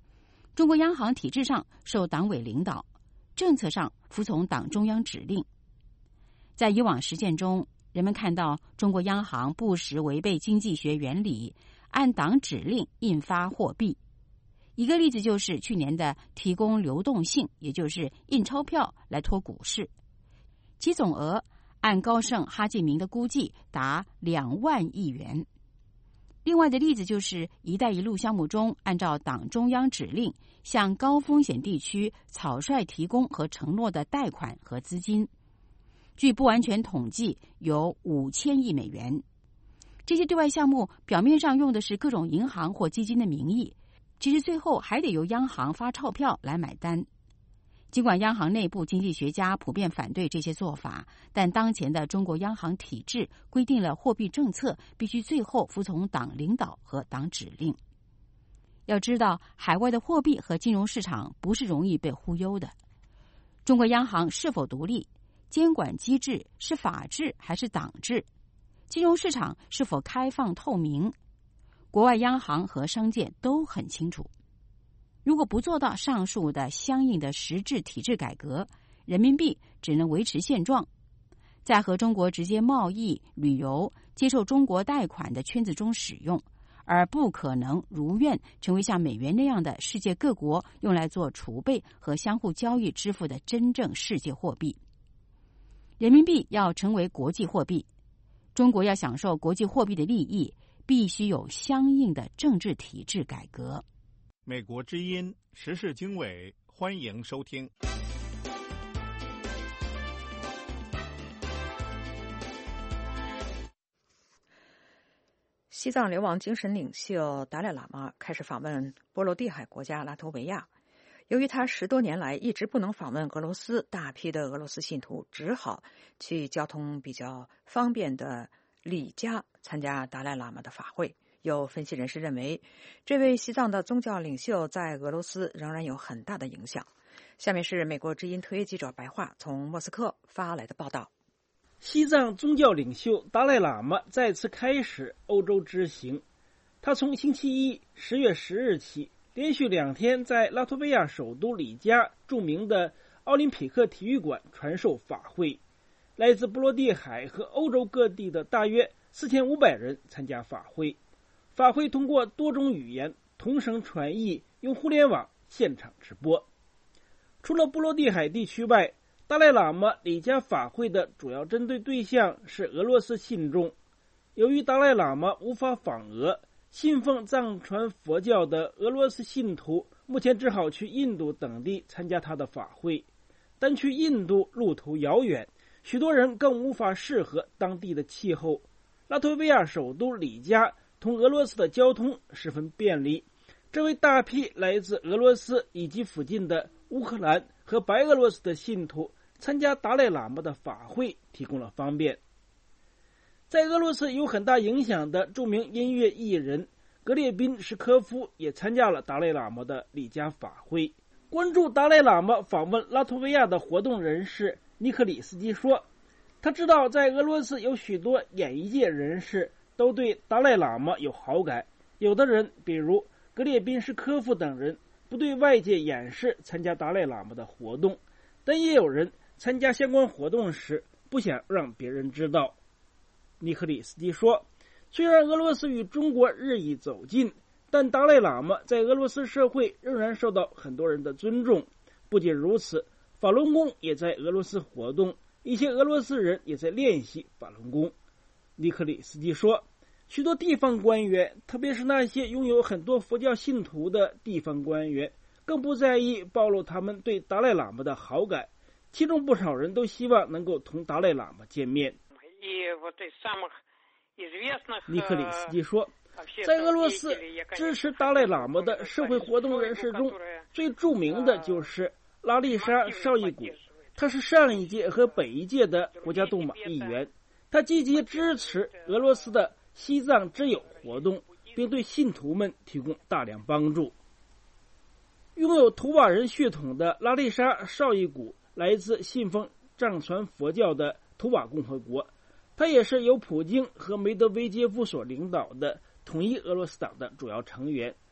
中国央行体制上受党委领导，政策上服从党中央指令。在以往实践中，人们看到中国央行不时违背经济学原理，按党指令印发货币。一个例子就是去年的提供流动性，也就是印钞票来托股市，其总额按高盛、哈继明的估计达两万亿元。另外的例子就是“一带一路”项目中，按照党中央指令向高风险地区草率提供和承诺的贷款和资金，据不完全统计有五千亿美元。这些对外项目表面上用的是各种银行或基金的名义，其实最后还得由央行发钞票来买单。尽管央行内部经济学家普遍反对这些做法，但当前的中国央行体制规定了货币政策必须最后服从党领导和党指令。要知道，海外的货币和金融市场不是容易被忽悠的。中国央行是否独立？监管机制是法治还是党治？金融市场是否开放透明？国外央行和商界都很清楚。如果不做到上述的相应的实质体制改革，人民币只能维持现状，在和中国直接贸易、旅游、接受中国贷款的圈子中使用，而不可能如愿成为像美元那样的世界各国用来做储备和相互交易支付的真正世界货币。人民币要成为国际货币，中国要享受国际货币的利益，必须有相应的政治体制改革。 美国之音时事经纬，欢迎收听。 西藏流亡精神领袖达赖喇嘛开始访问波罗的海国家拉脱维亚。由于他十多年来一直不能访问俄罗斯，大批的俄罗斯信徒只好去交通比较方便的里加参加达赖喇嘛的法会。有分析人士认为，这位西藏的宗教领袖在俄罗斯仍然有很大的影响。下面是美国之音特约记者白桦从莫斯科发来的报道。 西藏宗教领袖达赖喇嘛再次开始欧洲之行，他从星期一十月十日起，连续两天在拉脱维亚首都里加著名的奥林匹克体育馆传授法会。来自波罗的海和欧洲各地的大约四千五百人参加法会。法会通过多种语言同声传译，用互联网现场直播。除了波罗的海地区外，达赖喇嘛里加法会的主要针对对象是俄罗斯信众。由于达赖喇嘛无法访俄，信奉藏传佛教的俄罗斯信徒目前只好去印度等地参加他的法会，但去印度路途遥远，许多人更无法适合当地的气候。拉脱维亚首都里加同俄罗斯的交通十分便利，这为大批来自俄罗斯以及附近的乌克兰和白俄罗斯的信徒参加达赖喇嘛的法会提供了方便。在俄罗斯有很大影响的著名音乐艺人格列宾什科夫也参加了达赖喇嘛的里加法会。关注达赖喇嘛访问拉脱维亚的活动人士尼克里斯基说，他知道在俄罗斯有许多演艺界人士都对达赖喇嘛有好感，有的人比如格列宾什科夫等人不对外界掩饰参加达赖喇嘛的活动，但也有人参加相关活动时不想让别人知道。尼克里斯基说，虽然俄罗斯与中国日益走近，但达赖喇嘛在俄罗斯社会仍然受到很多人的尊重。不仅如此，法轮功也在俄罗斯活动，一些俄罗斯人也在练习法轮功。尼克里斯基说，许多地方官员，特别是那些拥有很多佛教信徒的地方官员，更不在意暴露他们对达赖喇嘛的好感，其中不少人都希望能够同达赖喇嘛见面。尼克里斯基说，在俄罗斯支持达赖喇嘛的社会活动人士中，最著名的就是拉丽莎·绍伊古，他是上一届和本一届的国家杜马议员，他积极支持俄罗斯的西藏之友活动，并对信徒们提供大量帮助。拥有图瓦人血统的拉丽莎·绍伊古来自信奉藏传佛教的图瓦共和国，他也是由普京和梅德韦杰夫所领导的统一俄罗斯党的主要成员。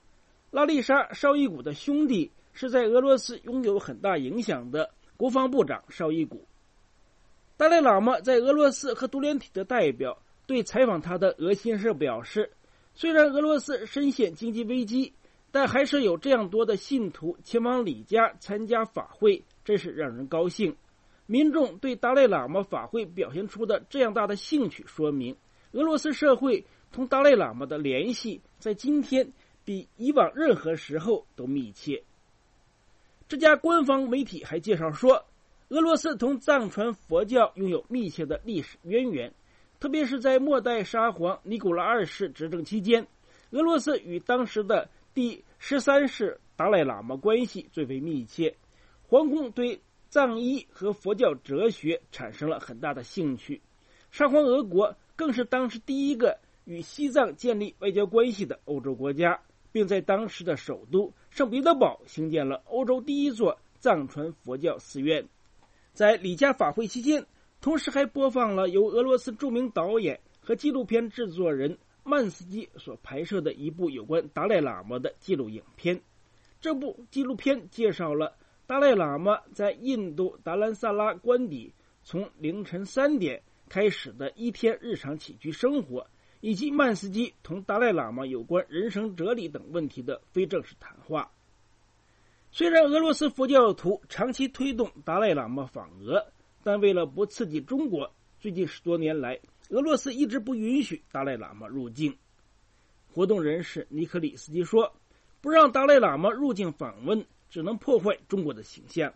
拉丽莎·绍伊古的兄弟是在俄罗斯拥有很大影响的国防部长绍伊古。达赖喇嘛在俄罗斯和独联体的代表对采访他的俄新社表示，虽然俄罗斯深陷经济危机，但还是有这样多的信徒前往里加参加法会，真是让人高兴。民众对达赖喇嘛法会表现出的这样大的兴趣，说明俄罗斯社会同达赖喇嘛的联系在今天比以往任何时候都密切。这家官方媒体还介绍说，俄罗斯同藏传佛教拥有密切的历史渊源，特别是在末代沙皇尼古拉二世执政期间，俄罗斯与当时的第十三世达赖喇嘛关系最为密切，皇宫对藏医和佛教哲学产生了很大的兴趣。沙皇俄国更是当时第一个与西藏建立外交关系的欧洲国家，并在当时的首都圣彼得堡兴建了欧洲第一座藏传佛教寺院。在里加法会期间，同时还播放了由俄罗斯著名导演和纪录片制作人曼斯基所拍摄的一部有关达赖喇嘛的纪录影片。这部纪录片介绍了达赖喇嘛在印度达兰萨拉官邸从凌晨三点开始的一天日常起居生活，以及曼斯基同达赖喇嘛有关人生哲理等问题的非正式谈话。虽然俄罗斯佛教徒长期推动达赖喇嘛访俄，但为了不刺激中国，最近十多年来，俄罗斯一直不允许达赖喇嘛入境。活动人士尼克里斯基说，不让达赖喇嘛入境访问，只能破坏中国的形象。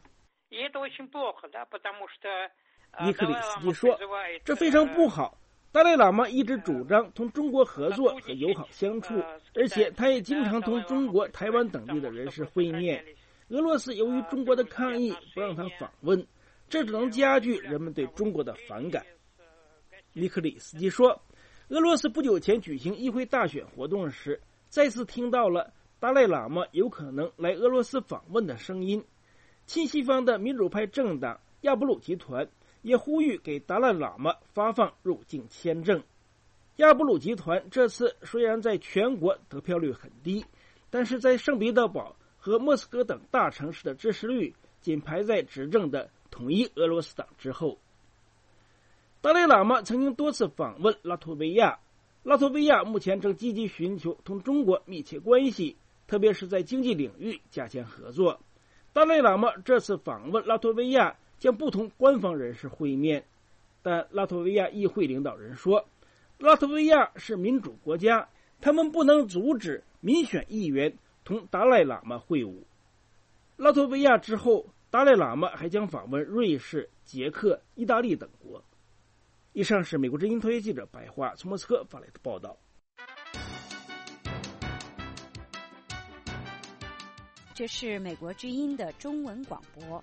尼克里斯基说，这非常不好。达赖喇嘛一直主张同中国合作和友好相处，而且他也经常同中国、台湾等地的人士会面。俄罗斯由于中国的抗议不让他访问，这只能加剧人们对中国的反感。尼克里斯基说，俄罗斯不久前举行议会大选活动时，再次听到了达赖喇嘛有可能来俄罗斯访问的声音。亲西方的民主派政党亚布鲁集团也呼吁给达赖喇嘛发放入境签证。亚布鲁集团这次虽然在全国得票率很低，但是在圣彼得堡和莫斯科等大城市的支持率仅排在执政的统一俄罗斯党之后。达赖喇嘛曾经多次访问拉脱维亚，拉脱维亚目前正积极寻求同中国密切关系，特别是在经济领域加强合作。达赖喇嘛这次访问拉脱维亚将不同官方人士会面，但拉脱维亚议会领导人说，拉脱维亚是民主国家，他们不能阻止民选议员同达赖喇嘛会晤。拉脱维亚之后，达赖喇嘛还将访问瑞士、捷克、意大利等国。以上是美国之音特约记者白桦从莫斯科发来的报道。 这是美国之音的中文广播。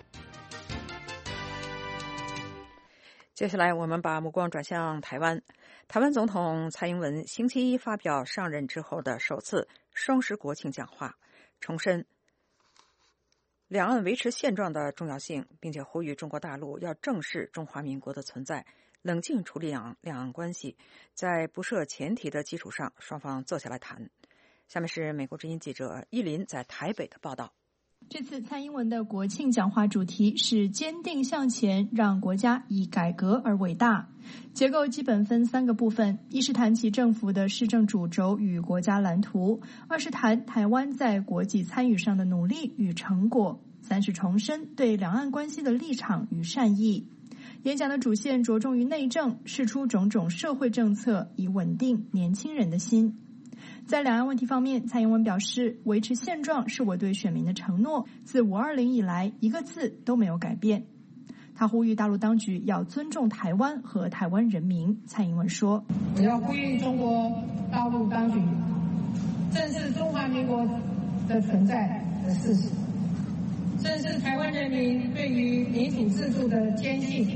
接下来我们把目光转向台湾。台湾总统蔡英文星期一发表上任之后的首次双十国庆讲话，重申两岸维持现状的重要性，并且呼吁中国大陆要正视中华民国的存在，冷静处理两两岸关系，在不设前提的基础上，双方坐下来谈。下面是美国之音记者依林在台北的报道。 这次蔡英文的国庆讲话主题是坚定向前，让国家以改革而伟大。结构基本分三个部分，一是谈起政府的施政主轴与国家蓝图，二是谈台湾在国际参与上的努力与成果，三是重申对两岸关系的立场与善意。演讲的主线着重于内政，释出种种社会政策，以稳定年轻人的心。在两岸问题方面，蔡英文表示，维持现状是我对选民的承诺，自五二零以来一个字都没有改变。他呼吁大陆当局要尊重台湾和台湾人民。蔡英文说， 我要呼吁中国大陆当局正视中华民国的存在的事实，正视台湾人民对于民主制度的坚信，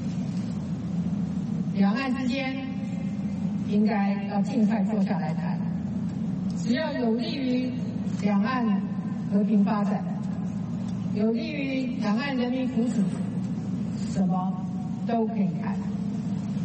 两岸之间应该要尽快坐下来谈，只要有利于两岸和平发展，有利于两岸人民福祉，什么都可以谈。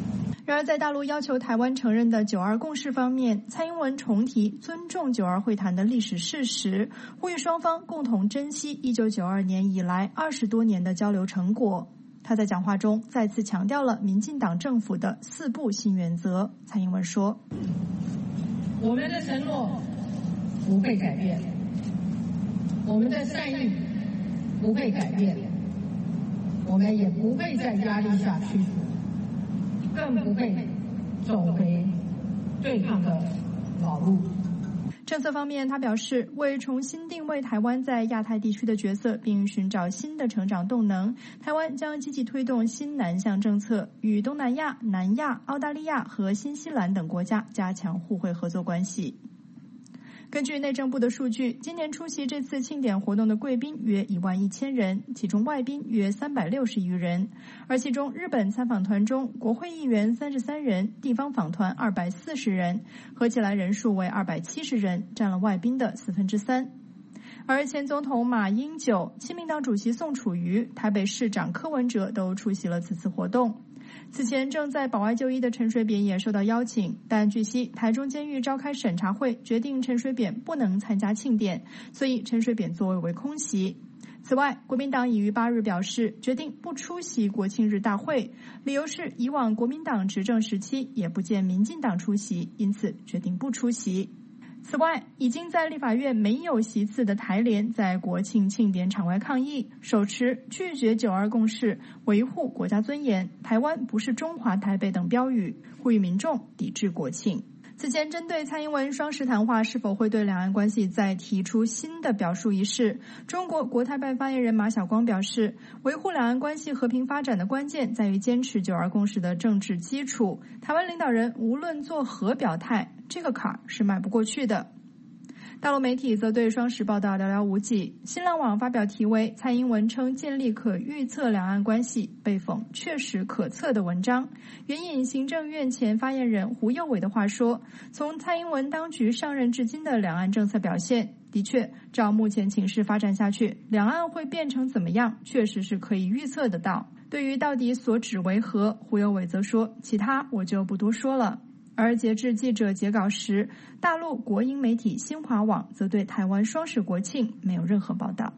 然而，在大陆要求台湾承认的九二共识方面，蔡英文重提尊重九二会谈的历史事实，呼吁双方共同珍惜一九九二年以来二十多年的交流成果。他在讲话中再次强调了民进党政府的四不新原则。蔡英文说：“ 我们的承诺不会改变，我们的善意不会改变，我们也不会在压力下屈服。”更不会走回对抗的老路。 政策方面，他表示，为重新定位台湾在亚太地区的角色，并寻找新的成长动能，台湾将积极推动新南向政策，与东南亚、南亚、澳大利亚和新西兰等国家加强互惠合作关系。根据内政部的数据，今年出席这次庆典活动的贵宾约一万一千人，其中外宾约三百六十余人，而其中日本参访团中，国会议员三十三人，地方访团二百四十人，合起来人数为二百七十人，占了外宾的四分之三。而前总统马英九、亲民党主席宋楚瑜、台北市长柯文哲都出席了此次活动。此前正在保外就医的陈水扁也受到邀请，但据悉台中监狱召开审查会，决定陈水扁不能参加庆典，所以陈水扁座位为空席。此外，国民党已于八日表示决定不出席国庆日大会，理由是以往国民党执政时期也不见民进党出席，因此决定不出席。此外，已经在立法院没有席次的台联在国庆庆典场外抗议，手持拒绝九二共识、维护国家尊严、台湾不是中华台北等标语，呼吁民众抵制国庆。此前，针对蔡英文双十谈话是否会对两岸关系再提出新的表述一事，中国国台办发言人马晓光表示，维护两岸关系和平发展的关键在于坚持九二共识的政治基础，台湾领导人无论作何表态，这个坎儿是迈不过去的。大陆媒体则对双十报道寥寥无几，新浪网发表题为蔡英文称建立可预测两岸关系，被讽确实可测的文章。援引行政院前发言人胡佑伟的话说，从蔡英文当局上任至今的两岸政策表现，的确照目前情势发展下去，两岸会变成怎么样，确实是可以预测得到。对于到底所指为何，胡佑伟则说，其他我就不多说了。而截至记者截稿时，大陆国营媒体新华网则对台湾双十国庆没有任何报道。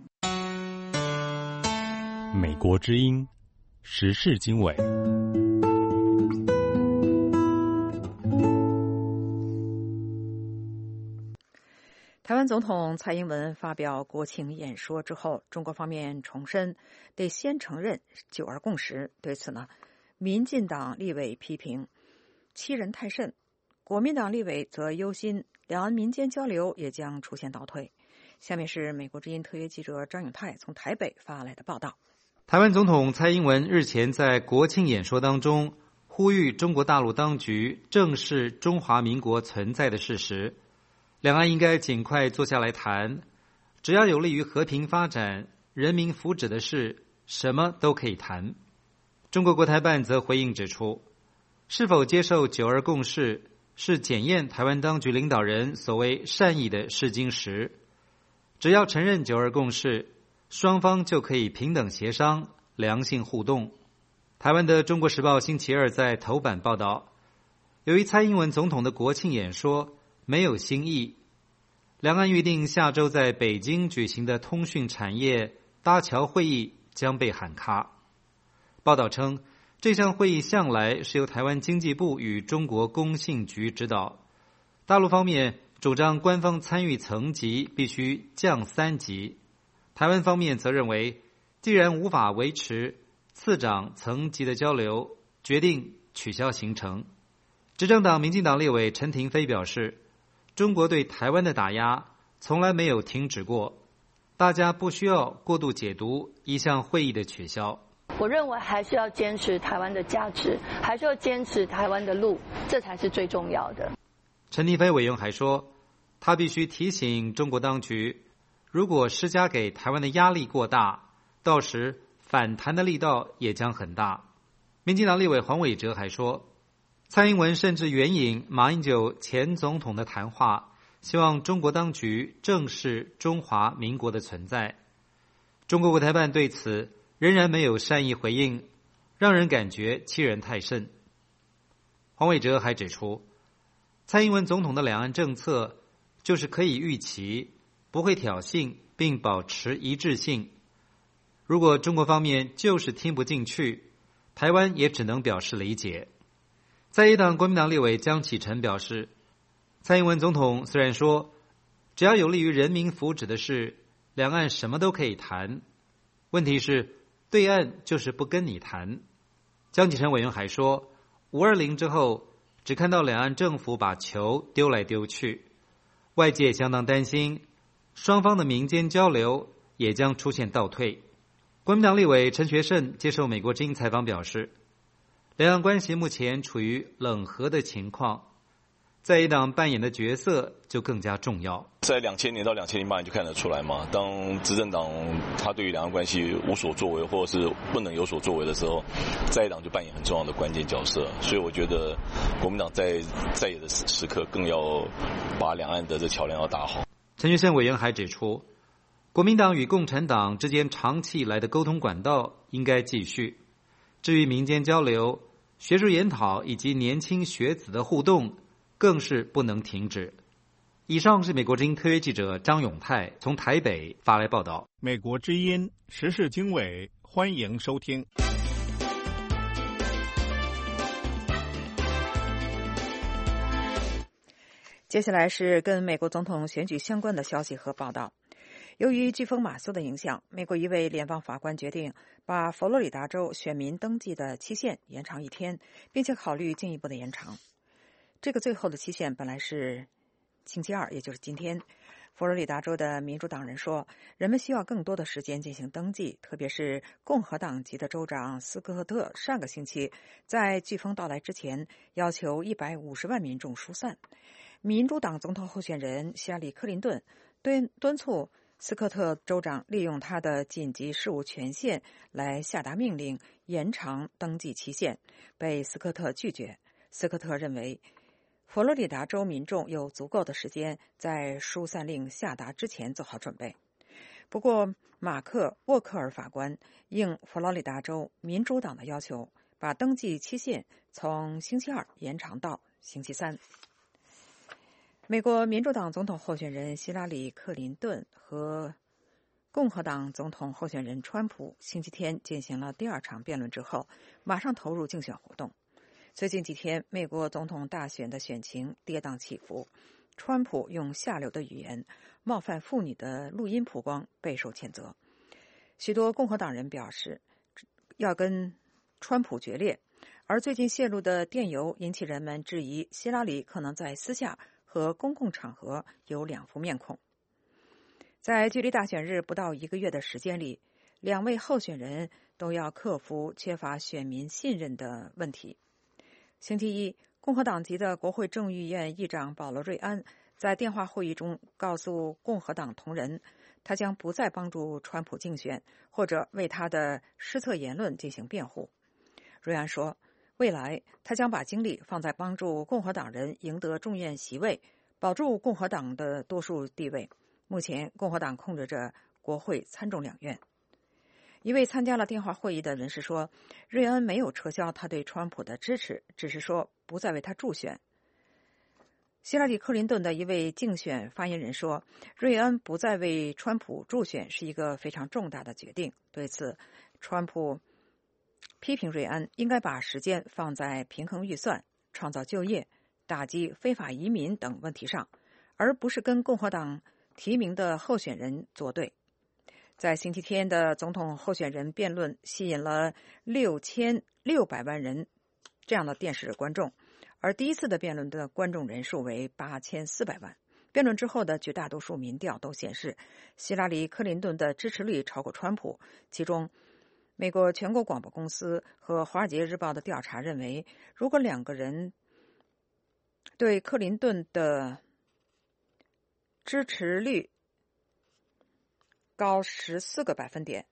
美国之音时事经纬。 台湾总统蔡英文发表国庆演说之后，中国方面重申得先承认九二共识。对此呢，民进党立委批评欺人太甚，国民党立委则忧心两岸民间交流也将出现倒退。下面是美国之音特约记者张永泰从台北发来的报道。 台湾总统蔡英文日前在国庆演说当中呼吁中国大陆当局正视中华民国存在的事实，两岸应该尽快坐下来谈，只要有利于和平发展、人民福祉的事，什么都可以谈。中国国台办则回应指出，是否接受九二共识是检验台湾当局领导人所谓善意的试金石，只要承认九二共识，双方就可以平等协商、良性互动。台湾的《中国时报》星期二在头版报道，由于蔡英文总统的国庆演说没有新意，两岸预定下周在北京举行的通讯产业搭桥会议将被喊卡。报道称，这项会议向来是由台湾经济部与中国工信局指导，大陆方面主张官方参与层级必须降三级，台湾方面则认为，既然无法维持次长层级的交流，决定取消行程。执政党民进党立委陈亭妃表示，中国对台湾的打压从来没有停止过，大家不需要过度解读一项会议的取消。 我认为还是要坚持台湾的价值，还是要坚持台湾的路，这才是最重要的。 陈亭妃委员还说，他必须提醒中国当局，如果施加给台湾的压力过大，到时反弹的力道也将很大。民进党立委黄伟哲还说，蔡英文甚至援引马英九前总统的谈话，希望中国当局正视中华民国的存在。中国国台办对此仍然没有善意回应，让人感觉欺人太甚。 黄伟哲还指出，蔡英文总统的两岸政策就是可以预期，不会挑衅，并保持一致性。如果中国方面就是听不进去，台湾也只能表示理解。在野党国民党立委江启臣表示，蔡英文总统虽然说只要有利于人民福祉的事，两岸什么都可以谈，问题是对岸就是不跟你谈。江启臣委员还说，五二零之后只看到两岸政府把球丢来丢去，外界相当担心双方的民间交流也将出现倒退。国民党立委陈学圣接受美国之音采访表示，两岸关系目前处于冷和的情况，在野党扮演的角色就更加重要。 在两千年到两千零八年就看得出来嘛，当执政党他对于两岸关系无所作为或者是不能有所作为的时候，在野党就扮演很重要的关键角色。所以我觉得国民党在在野的时刻更要把两岸的这桥梁要打好。 陈学圣委员还指出，国民党与共产党之间长期以来的沟通管道应该继续，至于民间交流、学术研讨以及年轻学子的互动更是不能停止。以上是美国之音特约记者张永泰从台北发来报道。 美国之音时事经纬，欢迎收听。 接下来是跟美国总统选举相关的消息和报道。由于飓风马苏的影响，美国一位联邦法官决定把佛罗里达州选民登记的期限延长一天，并且考虑进一步的延长。这个最后的期限本来是星期二，也就是今天。佛罗里达州的民主党人说，人们需要更多的时间进行登记，特别是共和党籍的州长斯科特上个星期在飓风到来之前要求一百五十万民众疏散。民主党总统候选人希拉里·克林顿敦敦促斯科特州长利用他的紧急事务权限来下达命令延长登记期限，被斯科特拒绝。斯科特认为佛罗里达州民众有足够的时间在疏散令下达之前做好准备。不过马克·沃克尔法官应佛罗里达州民主党的要求，把登记期限从星期二延长到星期三。美国民主党总统候选人希拉里·克林顿和共和党总统候选人川普星期天进行了第二场辩论之后，马上投入竞选活动。最近几天，美国总统大选的选情跌宕起伏，川普用下流的语言冒犯妇女的录音曝光，备受谴责。许多共和党人表示要跟川普决裂，而最近泄露的电邮引起人们质疑希拉里可能在私下和公共场合有两副面孔。在距离大选日不到一个月的时间里，两位候选人都要克服缺乏选民信任的问题。星期一，共和党籍的国会众议院议长保罗·瑞安在电话会议中告诉共和党同仁，他将不再帮助川普竞选，或者为他的失策言论进行辩护。瑞安说，未来他将把精力放在帮助共和党人赢得众院席位，保住共和党的多数地位。目前共和党控制着国会参众两院。一位参加了电话会议的人士说，瑞恩没有撤销他对川普的支持，只是说不再为他助选。希拉里·克林顿的一位竞选发言人说，瑞恩不再为川普助选是一个非常重大的决定。对此，川普批评瑞恩应该把时间放在平衡预算、创造就业、打击非法移民等问题上，而不是跟共和党提名的候选人作对。在星期天的总统候选人辩论吸引了六千六百万人这样的电视观众，而第一次的辩论的观众人数为八千四百万。辩论之后的绝大多数民调都显示，希拉里·克林顿的支持率超过川普。其中，美国全国广播公司和《华尔街日报》的调查认为，如果两个人对克林顿的支持率高十四个百分点。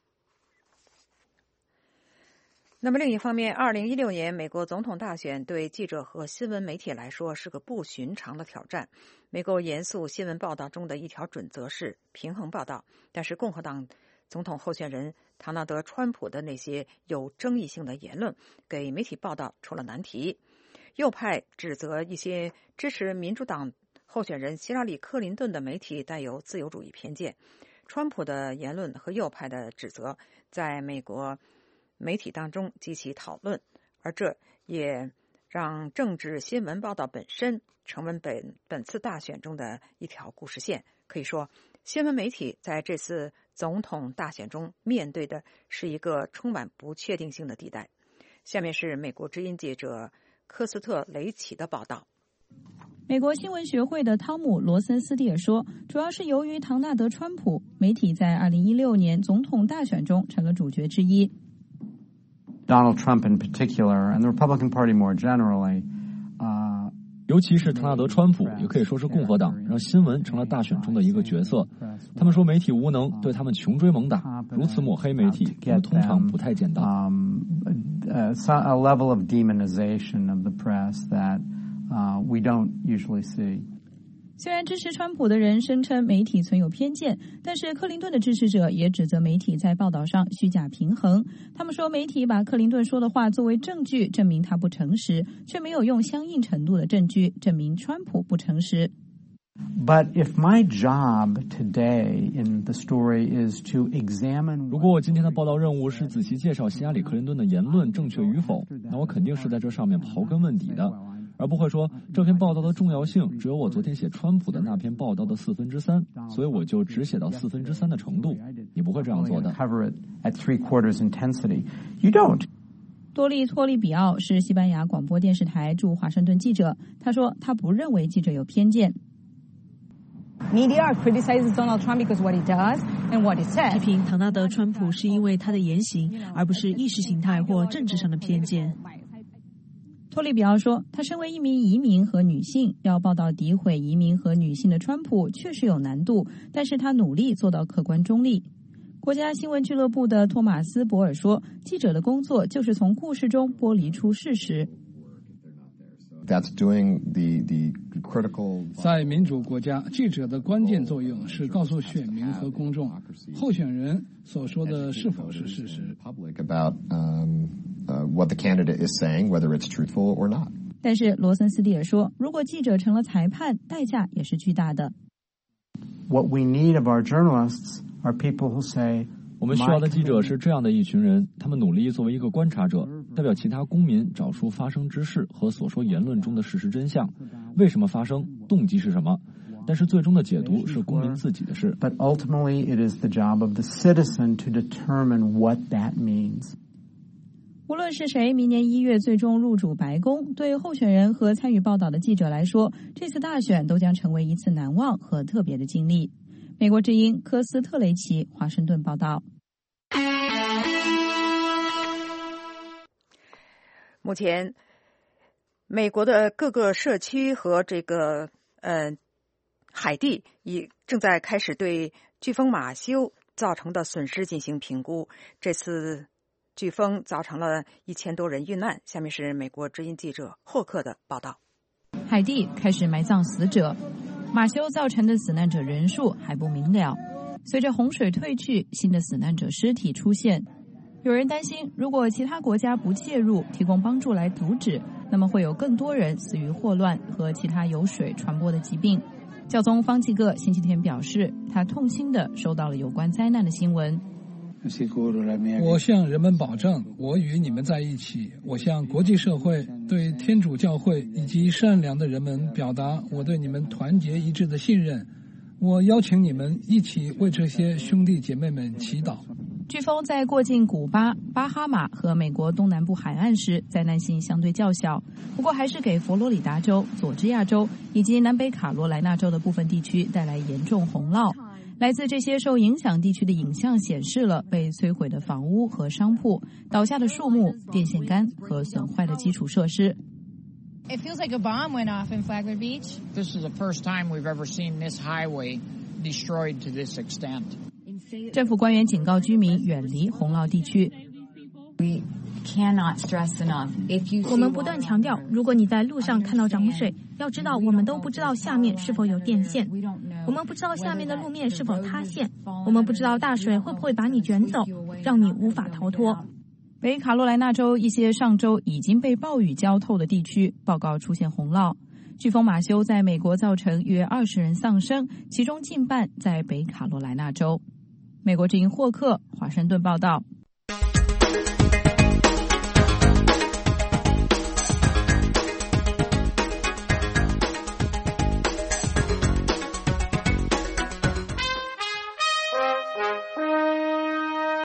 那么另一方面，二零一六年美国总统大选对记者和新闻媒体来说是个不寻常的挑战。美国严肃新闻报道中的一条准则是平衡报道，但是共和党总统候选人唐纳德·川普的那些有争议性的言论给媒体报道出了难题。 右派指责一些支持民主党候选人希拉里·克林顿的媒体带有自由主义偏见。川普的言论和右派的指责在美国媒体当中激起讨论，而这也让政治新闻报道本身成为本本次大选中的一条故事线。可以说，新闻媒体在这次总统大选中面对的是一个充满不确定性的地带。下面是美国之音记者科斯特雷奇的报道。 美国新闻学会的汤姆·罗森斯蒂尔说，主要是由于唐纳德·川普，媒体在二零一六年总统大选中成了主角之一。 Donald Trump in particular, and the Republican Party more generally, uh, 尤其是唐纳德·川普，也可以说是共和党，让新闻成了大选中的一个角色。他们说媒体无能，对他们穷追猛打，如此抹黑媒体，我们通常不太见到。 Um, a, a level of demonization of the press that uh, we don't usually see. 虽然支持川普的人声称媒体存有偏见，但是克林顿的支持者也指责媒体在报道上虚假平衡。他们说媒体把克林顿说的话作为证据，证明他不诚实，却没有用相应程度的证据证明川普不诚实。 But if my job today in the story is to examine， 如果我今天的报道任务是仔细介绍希拉里·克林顿的言论正确与否，那我肯定是在这上面刨根问底的。而不会说这篇报道的重要性只有我昨天写川普的那篇报道的四分之三，所以我就只写到四分之三的程度。你不会这样做的。 多利托利比奥是西班牙广播电视台驻华盛顿记者，他说他不认为记者有偏见。 Media criticizes Donald Trump because what he does and what he says. 批评唐纳德·川普是因为他的言行，而不是意识形态或政治上的偏见。 托利比奥说，他身为一名移民和女性，要报道诋毁移民和女性的川普确实有难度，但是他努力做到客观中立。国家新闻俱乐部的托马斯·博尔说，记者的工作就是从故事中剥离出事实。 That's doing the, the critical... 在民主国家，记者的关键作用是告诉选民和公众，候选人所说的是否是事实。 About, um, uh, what the candidate is saying, whether it's truthful or not. 但是罗森斯蒂尔说，如果记者成了裁判，代价也是巨大的。 What we need of our journalists are people who say, 我们需要的记者是这样的一群人，他们努力作为一个观察者，代表其他公民找出发生之事和所说言论中的事实真相，为什么发生，动机是什么。但是最终的解读是公民自己的事。 But ultimately, it is the job of the citizen to determine what that means. 无论是谁明年一月最终入主白宫，对候选人和参与报道的记者来说，这次大选都将成为一次难忘和特别的经历。美国之音科斯特雷奇华盛顿报道。 目前，美国的各个社区和这个呃海地已正在开始对飓风马修造成的损失进行评估。这次飓风造成了一千多人遇难。下面是美国之音记者霍克的报道。 海地开始埋葬死者，马修造成的死难者人数还不明了。随着洪水退去，新的死难者尸体出现。有人担心，如果其他国家不介入提供帮助来阻止，那么会有更多人死于霍乱和其他由水传播的疾病。教宗方济各星期天表示，他痛心地收到了有关灾难的新闻。 我向人们保证，我与你们在一起。我向国际社会、对天主教会以及善良的人们表达我对你们团结一致的信任。我邀请你们一起为这些兄弟姐妹们祈祷。 飓风在过境古巴、巴哈马和美国东南部海岸时，灾难性相对较小，不过还是给佛罗里达州、佐治亚州以及南北卡罗来纳州的部分地区带来严重洪涝。来自这些受影响地区的影像显示了被摧毁的房屋和商铺、倒下的树木、电线杆和损坏的基础设施。 It feels like a bomb went off in Flagler Beach. This is the first time we've ever seen this highway destroyed to this extent. 政府官员警告居民远离洪涝地区。 我们不断强调，如果你在路上看到涨水，要知道我们都不知道下面是否有电线，我们不知道下面的路面是否塌陷，我们不知道大水会不会把你卷走，让你无法逃脱。 北卡罗来纳州一些上周已经被暴雨浇透的地区报告出现洪涝。飓风马修在美国造成约二十人丧生，其中近半在北卡罗来纳州。美国之音霍克华盛顿报道。